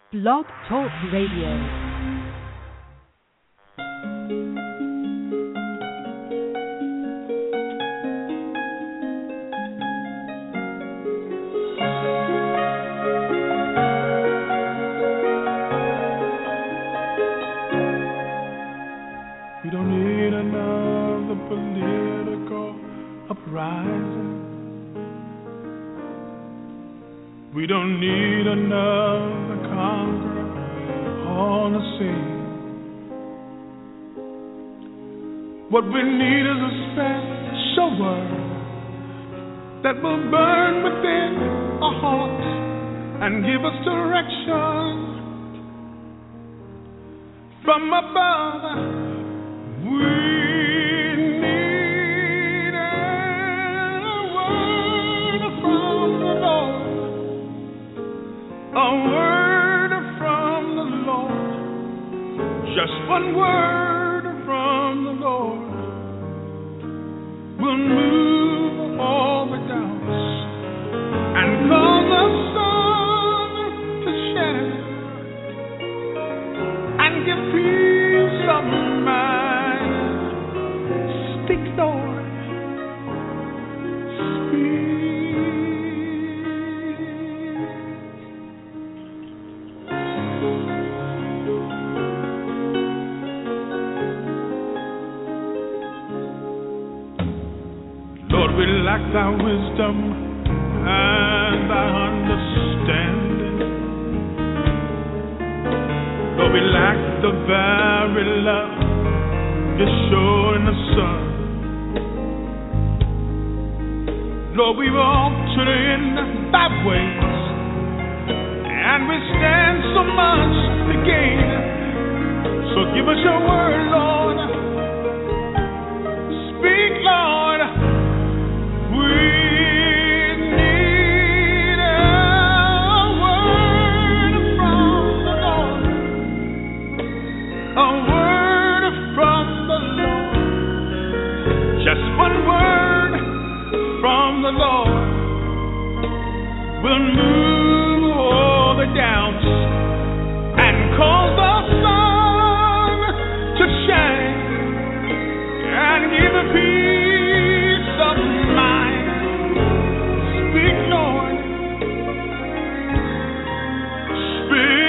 Blog Talk Radio. We don't need another political uprising. We don't need another conqueror on the scene. What we need is a special word that will burn within our hearts and give us direction from above. We need a word from the Lord, a word from the Lord, just one word from the Lord will move all the doubts and cause the sun to shine and give peace of mind. Speak, Lord, speak. Lord, we lack thy wisdom and thy understanding. Lord, we lack the very love you show in the sun. Lord, we've altered in thy ways, and we stand so much to gain. So give us your word, Lord. Speak, Lord. We need a word from the Lord. A word from the Lord. Just one word from the Lord will move all the doubts and cause the sun to shine and give a peace of mind. Speak, Lord. Speak.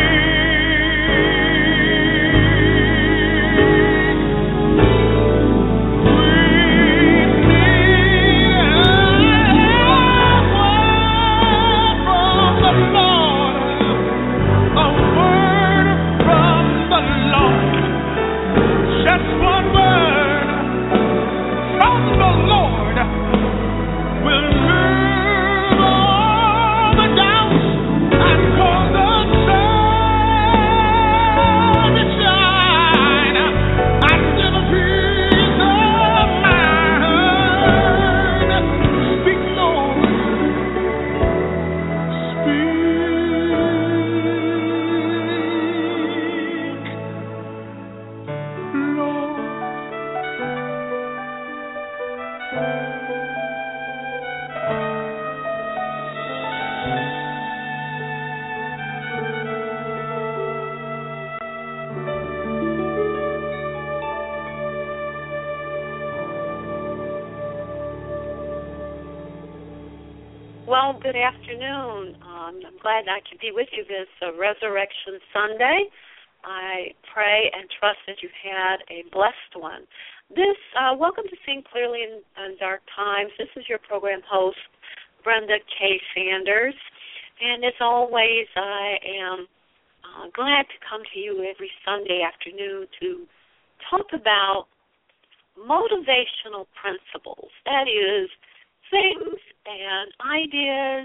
Well, good afternoon. I'm glad I could be with you this Resurrection Sunday. I pray and trust that you've had a blessed one. Welcome to Sing Clearly in Dark Times. This is your program host, Brenda K. Sanders. And as always, I am glad to come to you every Sunday afternoon to talk about motivational principles. That is, things and ideas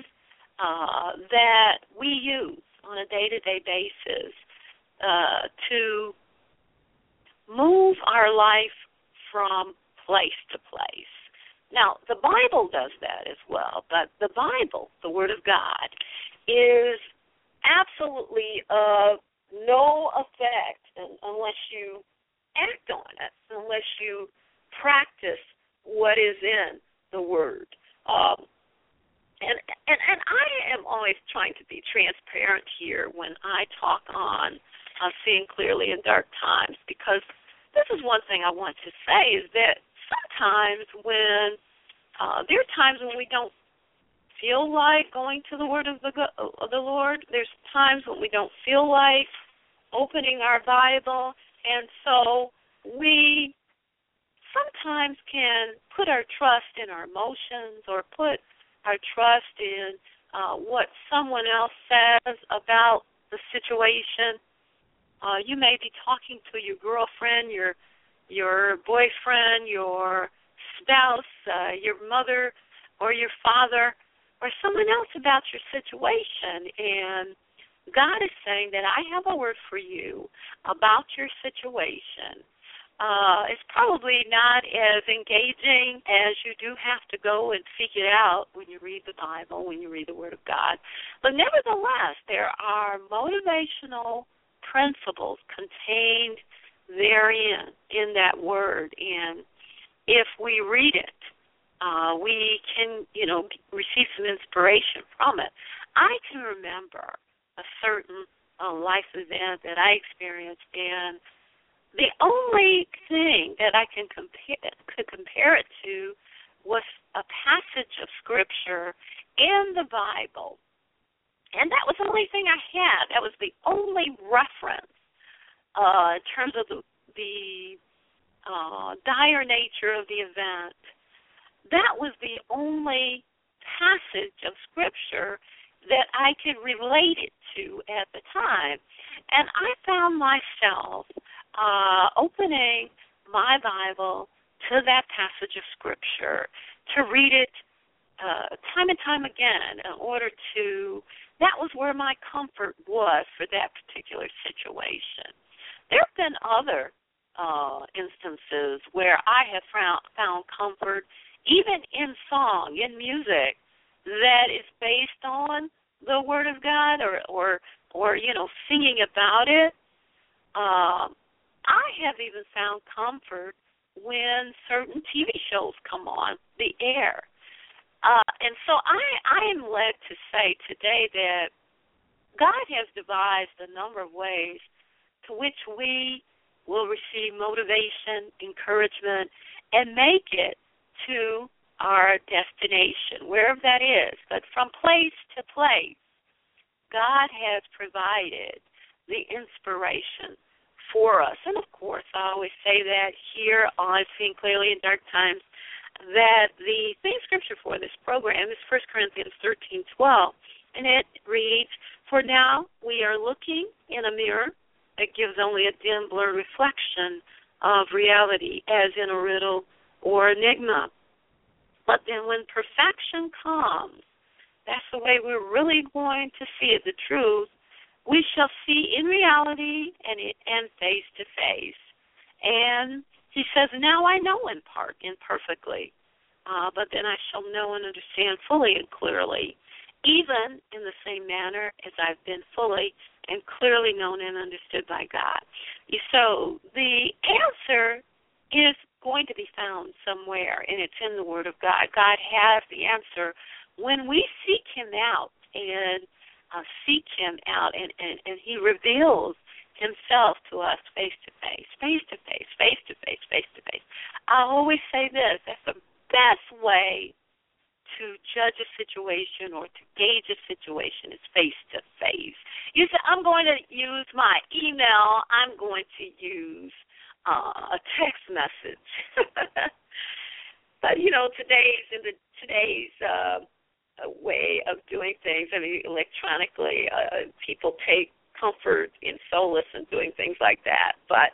that we use on a day-to-day basis to move our life from place to place. Now, the Bible does that as well, but the Bible, the Word of God, is absolutely of no effect unless you act on it, unless you practice what is in the Word. and I am always trying to be transparent here when I talk on Seeing Clearly in Dark Times, because this is one thing I want to say, is that sometimes when there are times when we don't feel like going to the Word of the Lord. There's times when we don't feel like opening our Bible, and so we sometimes can put our trust in our emotions or put our trust in what someone else says about the situation. You may be talking to your girlfriend, your boyfriend, your spouse, your mother or your father, or someone else about your situation, and God is saying that I have a word for you about your situation. It's probably not as engaging as you do have to go and seek it out when you read the Bible, when you read the Word of God. But nevertheless, there are motivational principles contained therein in that Word, and if we read it, we can, receive some inspiration from it. I can remember a certain life event that I experienced, and the only thing that I could compare it to was a passage of Scripture in the Bible, and that was the only thing I had. That was the only reference in terms of the dire nature of the event. That was the only passage of Scripture that I could relate it to at the time. And I found myself opening my Bible to that passage of Scripture, to read it time and time again in order to, that was where my comfort was for that particular situation. There have been other instances where I have found comfort even in song, in music, that is based on the Word of God or singing about it. I have even found comfort when certain TV shows come on the air. And so I am led to say today that God has devised a number of ways to which we will receive motivation, encouragement, and make it to our destination, wherever that is. But from place to place, God has provided the inspiration for us. And, of course, I always say that here on Seeing Clearly in Dark Times, that the theme scripture for this program is 1 Corinthians 13:12, and it reads, "For now we are looking in a mirror that gives only a dim, blurred reflection of reality, as in a riddle or enigma. But then when perfection comes, that's the way we're really going to see it, the truth, we shall see in reality and face to face." And he says, "Now I know in part, imperfectly, but then I shall know and understand fully and clearly, even in the same manner as I've been fully and clearly known and understood by God." So the answer is going to be found somewhere, and it's in the Word of God. God has the answer when we seek Him out and and He reveals Himself to us face to face, face to face, face to face, face to face. I always say this: that's the best way to judge a situation or to gauge a situation is face to face. You say, "I'm going to use my email. I'm going to use a text message." But today's way of doing things, electronically, people take comfort in solace in doing things like that. But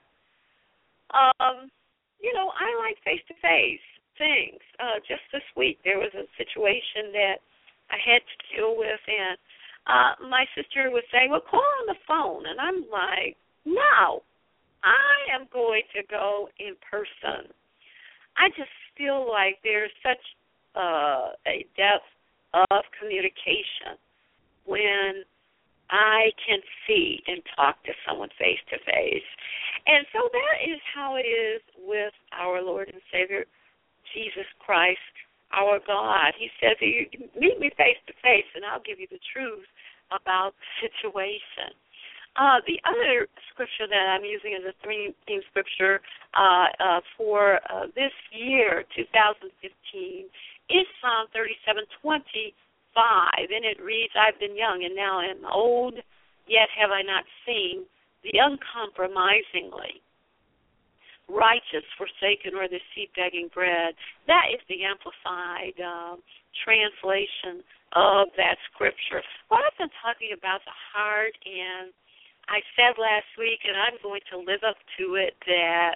I like face-to-face things. Just this week, there was a situation that I had to deal with, and my sister was saying, "Well, call on the phone," and I'm like, "No. I am going to go in person." I just feel like there's such a depth of communication when I can see and talk to someone face to face. And so that is how it is with our Lord and Savior, Jesus Christ, our God. He says, you meet me face to face, and I'll give you the truth about the situation. The other scripture that I'm using as a theme scripture for this year, 2015, is Psalm 37:25, and it reads, I've been young and now am old, yet have I not seen the uncompromisingly righteous forsaken or the seed begging bread. That is the amplified translation of that scripture. Well, I've been talking about the heart, and I said last week, and I'm going to live up to it, that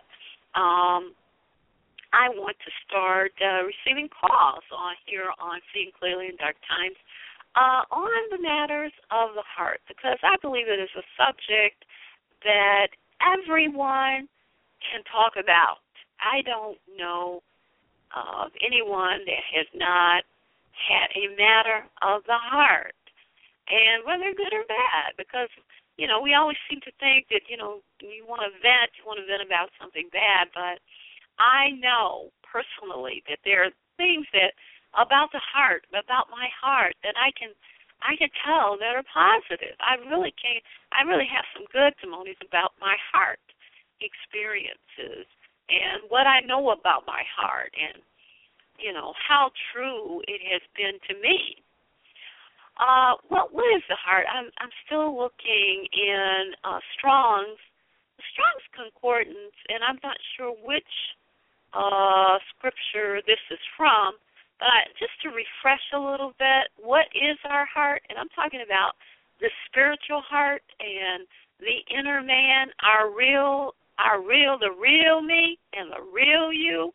I want to start receiving calls here on Seeing Clearly in Dark Times on the matters of the heart, because I believe it is a subject that everyone can talk about. I don't know of anyone that has not had a matter of the heart, and whether good or bad, because we always seem to think that, you want to vent about something bad, but I know personally that there are things that about the heart, about my heart, that I can tell that are positive. I really have some good testimonies about my heart experiences and what I know about my heart, and how true it has been to me. What is the heart? I'm still looking in Strong's Concordance, and I'm not sure which scripture this is from, but just to refresh a little bit, what is our heart? And I'm talking about the spiritual heart and the inner man, the real me and the real you.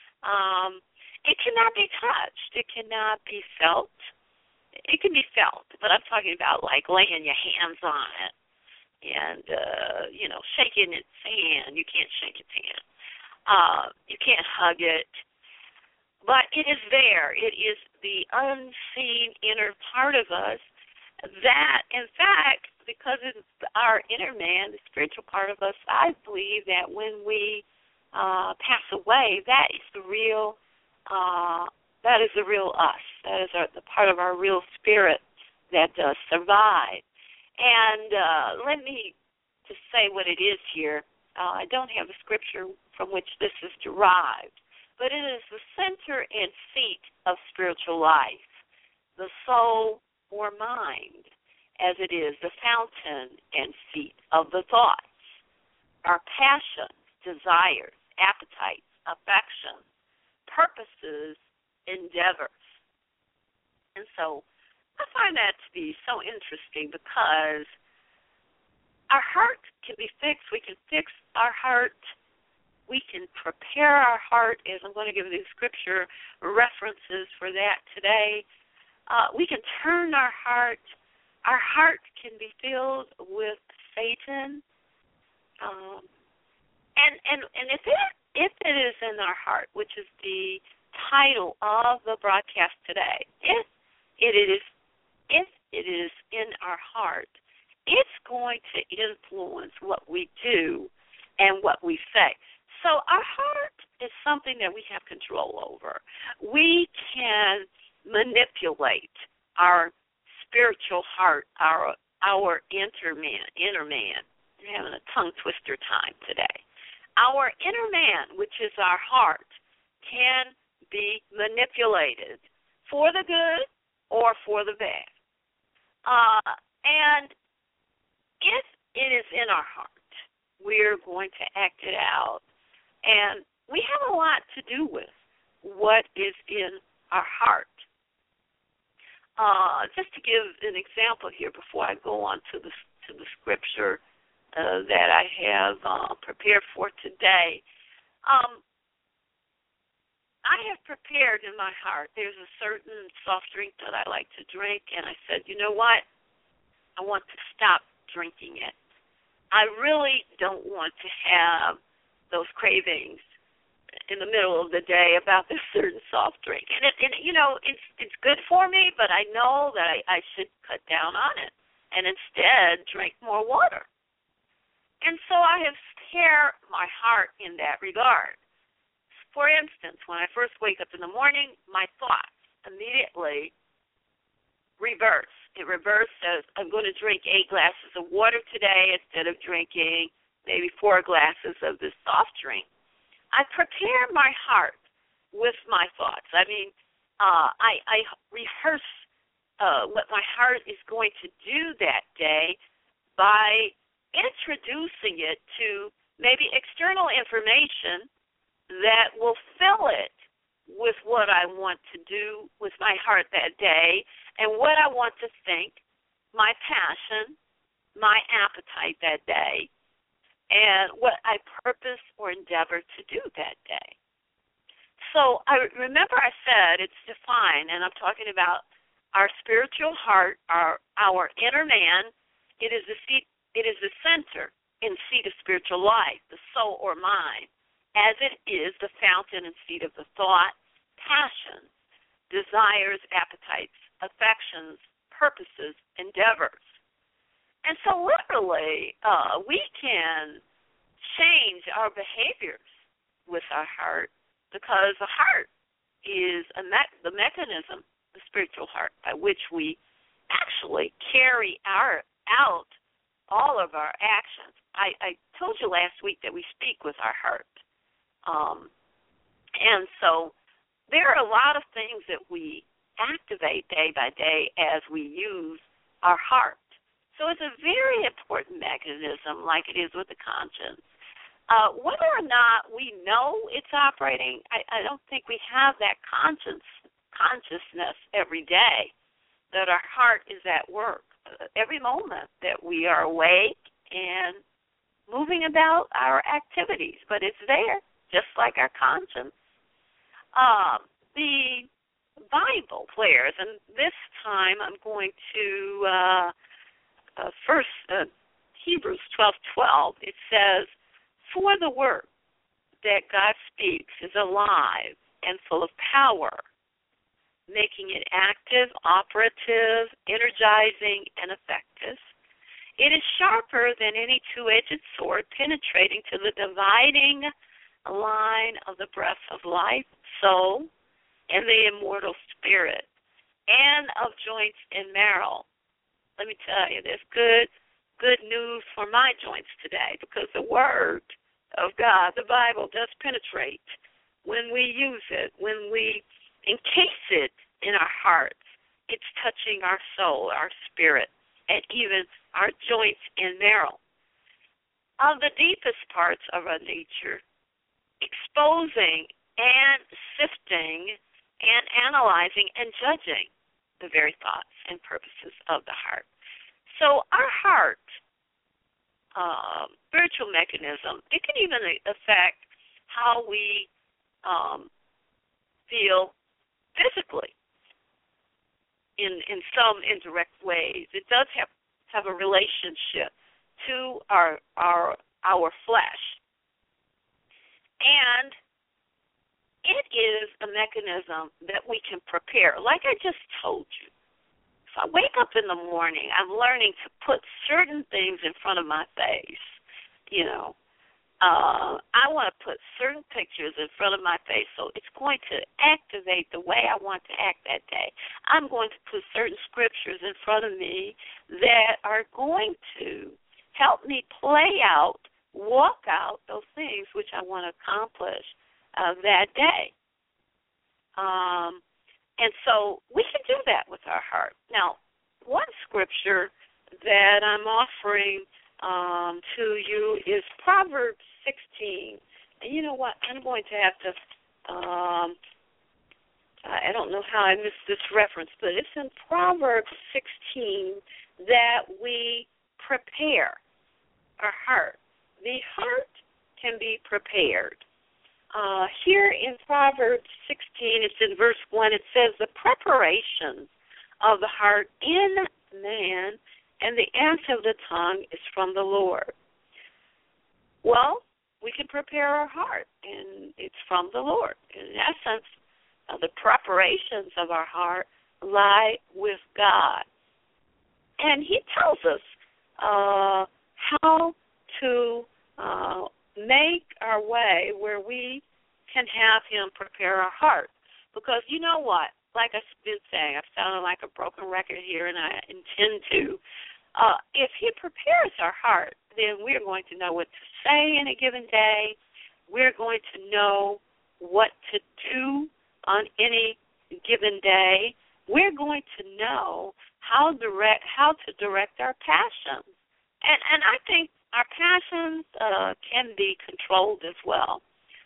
It cannot be touched. It cannot be felt. It can be felt, but I'm talking about like laying your hands on it and, shaking its hand. You can't shake its hand. You can't hug it. But it is there. It is the unseen inner part of us that, in fact, because it's our inner man, the spiritual part of us, I believe that when we pass away, that is the real us. That is the part of our real spirit that does survive. And let me just say what it is here. I don't have a scripture from which this is derived, but it is the center and seat of spiritual life, the soul or mind, as it is the fountain and seat of the thoughts, our passions, desires, appetites, affections, purposes, endeavors. And so I find that to be so interesting, because our heart can be fixed. We can fix our heart. We can prepare our heart, as I'm going to give you the scripture references for that today. We can turn our heart. Our heart can be filled with Satan. And if it is in our heart, which is the title of the broadcast today, if it is in our heart, it's going to influence what we do and what we say. So our heart is something that we have control over. We can manipulate our spiritual heart, our inner man. I'm having a tongue twister time today. Our inner man, which is our heart, can be manipulated for the good or for the bad. And if it is in our heart, we're going to act it out. And we have a lot to do with what is in our heart. Just to give an example here before I go on to the scripture that I have prepared for today. I have prepared in my heart, there's a certain soft drink that I like to drink, and I said, you know what? I want to stop drinking it. I really don't want to have those cravings in the middle of the day about this certain soft drink. And it's good for me, but I know that I should cut down on it and instead drink more water. And so I have spared my heart in that regard. For instance, when I first wake up in the morning, my thoughts immediately reverse. It reverses. I'm going to drink 8 glasses of water today instead of drinking maybe 4 glasses of this soft drink. I prepare my heart with my thoughts. I mean, I rehearse what my heart is going to do that day by introducing it to maybe external information that will fill it with what I want to do with my heart that day and what I want to think, my passion, my appetite that day, and what I purpose or endeavor to do that day. So I remember I said it's defined, and I'm talking about our spiritual heart, our inner man. It is the seat, it is the center and seat of spiritual life, the soul or mind, as it is the fountain and seat of the thought, passions, desires, appetites, affections, purposes, endeavors. And so literally, we can change our behaviors with our heart because the heart is the mechanism, the spiritual heart, by which we actually carry out all of our actions. I told you last week that we speak with our heart. And so there are a lot of things that we activate day by day as we use our heart. So it's a very important mechanism, like it is with the conscience. Whether or not we know it's operating, I don't think we have that consciousness every day that our heart is at work. Every moment that we are awake and moving about our activities, but it's there, just like our conscience. The Bible declares, and this time I'm going to first Hebrews 12:12. It says, "For the word that God speaks is alive and full of power, making it active, operative, energizing, and effective. It is sharper than any two-edged sword, penetrating to the dividing line of the breath of life, soul, and the immortal spirit, and of joints and marrow." Let me tell you, there's good news for my joints today, because the Word of God, the Bible, does penetrate when we use it, when we encase it in our hearts. It's touching our soul, our spirit, and even our joints and marrow. Of the deepest parts of our nature, exposing and sifting and analyzing and judging the very thoughts and purposes of the heart. So our heart, spiritual mechanism, it can even affect how we feel physically in some indirect ways. It does have a relationship to our flesh. And it is a mechanism that we can prepare. Like I just told you, if I wake up in the morning, I'm learning to put certain things in front of my face. You know, I want to put certain pictures in front of my face, so it's going to activate the way I want to act that day. I'm going to put certain scriptures in front of me that are going to help me play out, walk out those things which I want to accomplish that day. And so we can do that with our heart. Now, one scripture that I'm offering to you is Proverbs 16. And you know what? I'm going to have to, I don't know how I missed this reference, but it's in Proverbs 16 that we prepare our heart. The heart can be prepared. Here in Proverbs 16, it's in verse 1, it says, "The preparation of the heart in man and the answer of the tongue is from the Lord." Well, we can prepare our heart, and it's from the Lord. In essence, the preparations of our heart lie with God. And he tells us how to make our way where we can have him prepare our heart. Because you know what? Like I've been saying, I've sounded like a broken record here, and I intend to. If he prepares our heart, then we're going to know what to say in a given day. We're going to know what to do on any given day. We're going to know how to direct our passions. And I think our passions can be controlled as well.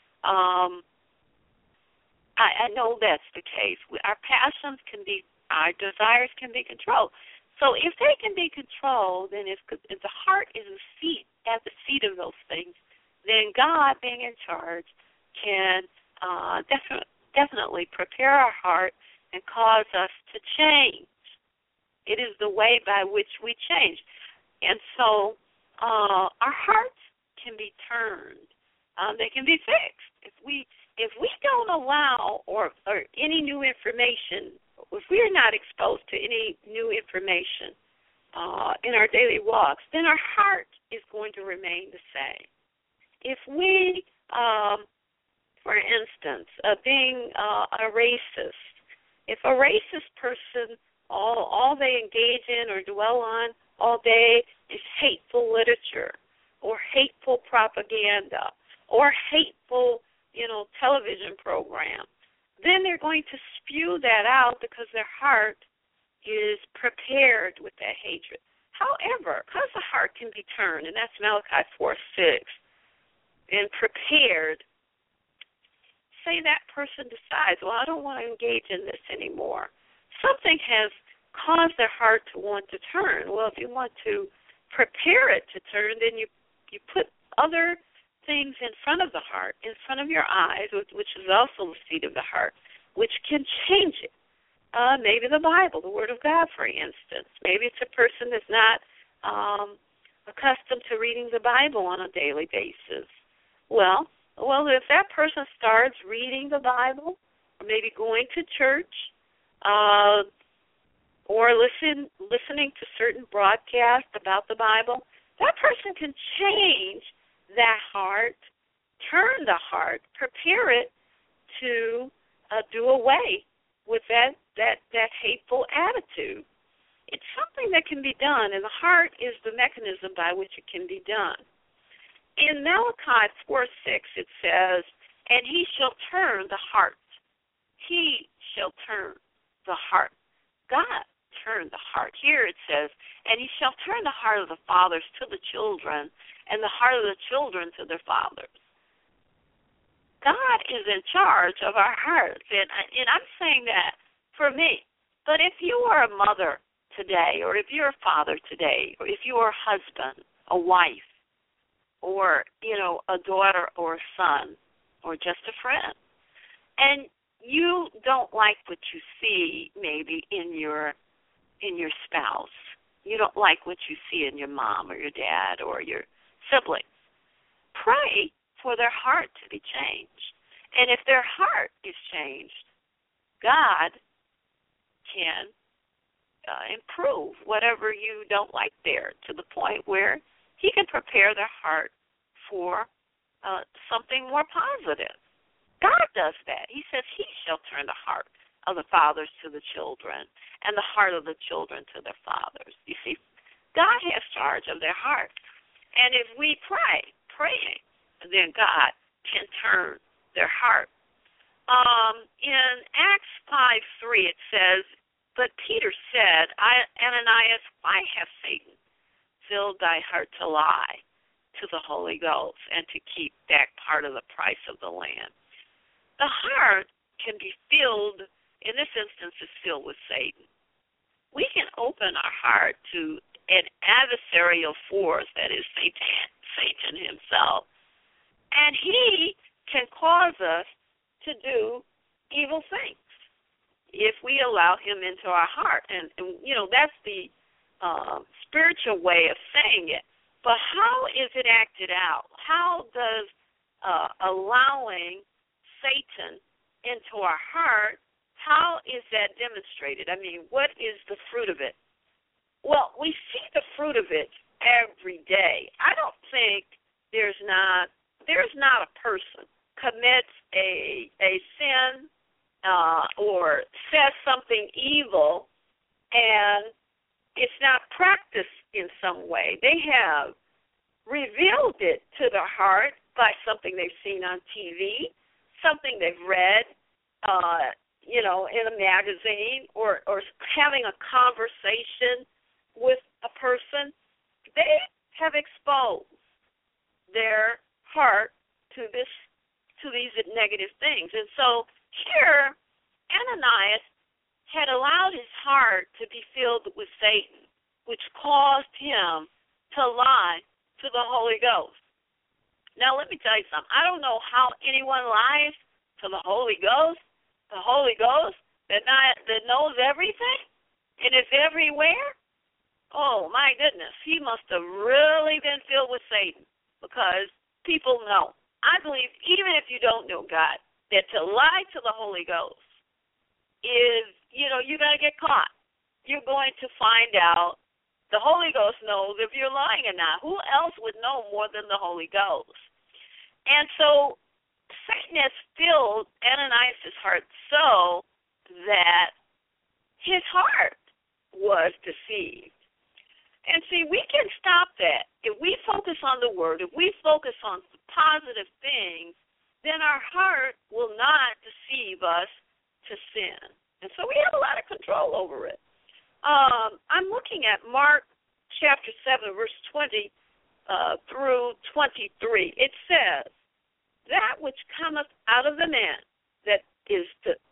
I know that's the case. Our passions our desires can be controlled. So if they can be controlled, then if the heart is at the seat of those things, then God, being in charge, can definitely prepare our heart and cause us to change. It is the way by which we change. And so our hearts can be turned. They can be fixed. If we don't allow or any new information, if we're not exposed to any new information in our daily walks, then our heart is going to remain the same. If we, for instance, being a racist, if a racist person, all they engage in or dwell on all day is hateful literature or hateful propaganda or hateful, television programs, then they're going to spew that out because their heart is prepared with that hatred. However, because the heart can be turned, and that's Malachi 4:6, and prepared, say that person decides, well, I don't want to engage in this anymore. Something has caused their heart to want to turn. Well, if you want to prepare it to turn, then you put other things in front of the heart, in front of your eyes, which is also the seat of the heart, which can change it. Maybe the Bible, the Word of God, for instance. Maybe it's a person that's not accustomed to reading the Bible on a daily basis. Well, if that person starts reading the Bible, or maybe going to church, or listening to certain broadcasts about the Bible, that person can change that heart, turn the heart, prepare it to do away with that hateful attitude. It's something that can be done, and the heart is the mechanism by which it can be done. In Malachi 4:6 it says, and he shall turn the heart. He shall turn the heart. God turned the heart. Here it says, and he shall turn the heart of the fathers to the children, and the heart of the children to their fathers. God is in charge of our hearts, and I'm saying that for me. But if you are a mother today, or if you're a father today, or if you are a husband, a wife, or, a daughter or a son, or just a friend, and you don't like what you see maybe in your spouse, you don't like what you see in your mom or your dad or your siblings, pray for their heart to be changed. And if their heart is changed, God can improve whatever you don't like there to the point where he can prepare their heart for something more positive. God does that. He says he shall turn the heart of the fathers to the children and the heart of the children to their fathers. You see, God has charge of their heart. And if we praying, then God can turn their heart. In Acts 5:3 it says, but Peter said, Ananias, why hath Satan filled thy heart to lie to the Holy Ghost and to keep back part of the price of the land? The heart can be filled, in this instance, is filled with Satan. We can open our heart to an adversarial force, that is Satan himself, and he can cause us to do evil things if we allow him into our heart. And that's the spiritual way of saying it. But how is it acted out? How does allowing Satan into our heart, how is that demonstrated? I mean, what is the fruit of it? Well, we see the fruit of it every day. I don't think there's not a person commits a sin or says something evil and it's not practiced in some way, they have revealed it to their heart by something they've seen on TV, something they've read, in a magazine, or having a conversation with a person. They have exposed their heart to these negative things. And so here, Ananias had allowed his heart to be filled with Satan, which caused him to lie to the Holy Ghost. Now, let me tell you something. I don't know how anyone lies to the Holy Ghost. The Holy Ghost that knows everything and is everywhere. Oh, my goodness. He must have really been filled with Satan, because people know. I believe, even if you don't know God, that to lie to the Holy Ghost is, you're going to get caught. You're going to find out. The Holy Ghost knows if you're lying or not. Who else would know more than the Holy Ghost? And so Satan has filled Ananias' heart so that his heart was deceived. And see, we can stop that. If we focus on the Word, if we focus on positive things, then our heart will not deceive us to sin. And so we have a lot of control over it. I'm looking at Mark chapter 7, verse 20 through 23. It says, "That which cometh out of the man, that is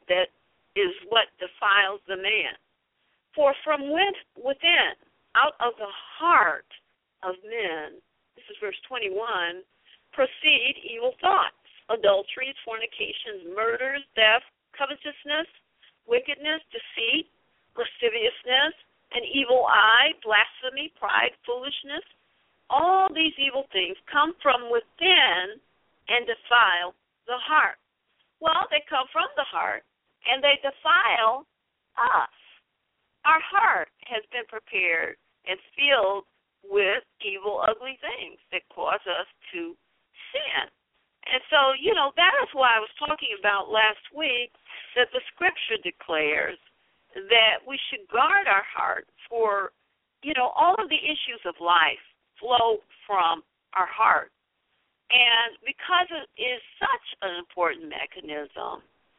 what defiles the man. For from within, out of the heart of men," this is verse 21, "proceed evil thoughts, adulteries, fornications, murders, theft, covetousness, wickedness, deceit, lasciviousness, an evil eye, blasphemy, pride, foolishness. All these evil things come from within and defile the heart." Well, they come from the heart, and they defile us. Our heart has been prepared and filled with evil, ugly things that cause us to sin. And so, that is why I was talking about last week that the Scripture declares that we should guard our heart, for, all of the issues of life flow from our heart. And because it is such an important mechanism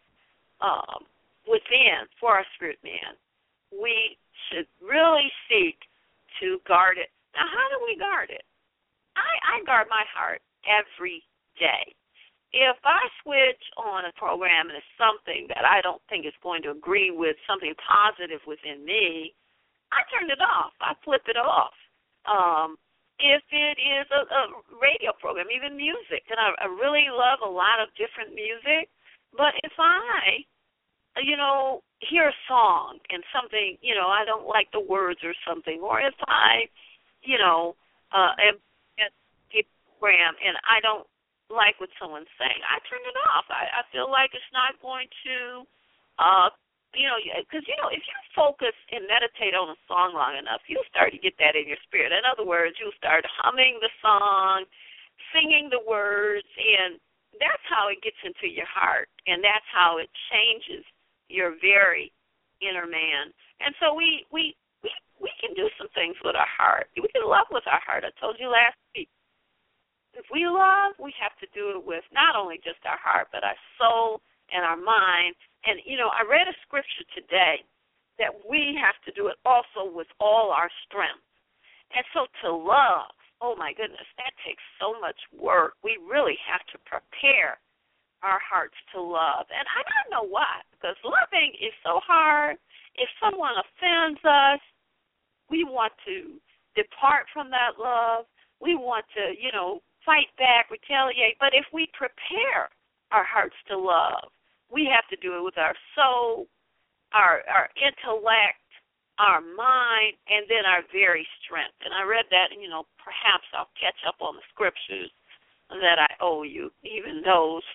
within for our spirit man, we should really seek to guard it. Now, how do we guard it? I guard my heart every day. If I switch on a program and it's something that I don't think is going to agree with something positive within me, I turn it off. I flip it off. If it is a radio program, even music, and I really love a lot of different music, but if I, hear a song and something, I don't like the words or something, or if I, am at a program and I don't like what someone's saying, I turn it off. I feel like it's not going to, because, if you focus and meditate on a song long enough, you'll start to get that in your spirit. In other words, you'll start humming the song, singing the words, and that's how it gets into your heart, and that's how it changes your very inner man. And so we can do some things with our heart. We can love with our heart. I told you last week. If we love, we have to do it with not only just our heart, but our soul and our mind. And, I read a scripture today that we have to do it also with all our strength. And so to love, oh, my goodness, that takes so much work. We really have to prepare our hearts to love. And I don't know why, because loving is so hard. If someone offends us, we want to depart from that love. We want to, fight back, retaliate. But if we prepare our hearts to love, we have to do it with our soul, our intellect, our mind, and then our very strength. And I read that, and, perhaps I'll catch up on the scriptures that I owe you, even those.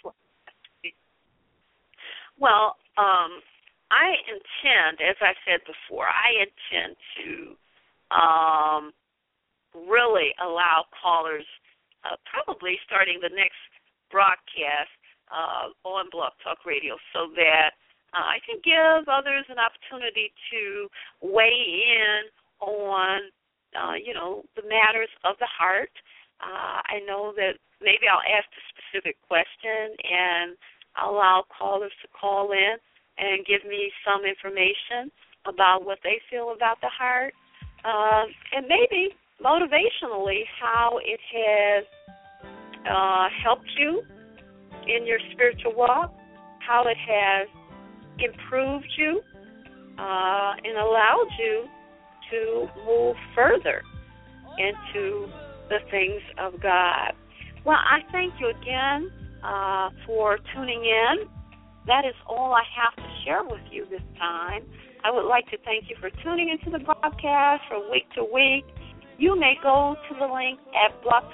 Well, I intend, as I said before, I intend to really allow callers, probably starting the next broadcast, on Blog Talk Radio so that I can give others an opportunity to weigh in on, the matters of the heart. I know that maybe I'll ask a specific question and I'll allow callers to call in and give me some information about what they feel about the heart, and maybe motivationally how it has helped you in your spiritual walk, how it has improved you and allowed you to move further into the things of God. Well, I thank you again for tuning in. That is all I have to share with you this time. I would like to thank you for tuning into the broadcast from week to week. You may go to the link at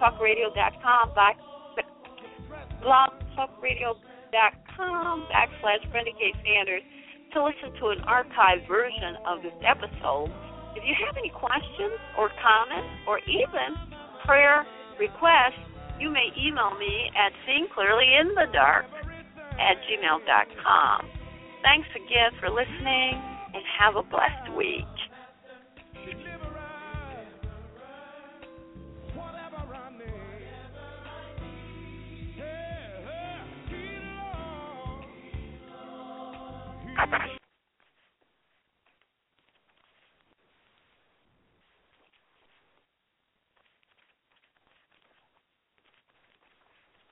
blogtalkradio.com/Brenda K. Sanders to listen to an archived version of this episode. If you have any questions or comments or even prayer requests, you may email me at seeingclearlyinthedark@gmail.com. Thanks again for listening, and have a blessed week.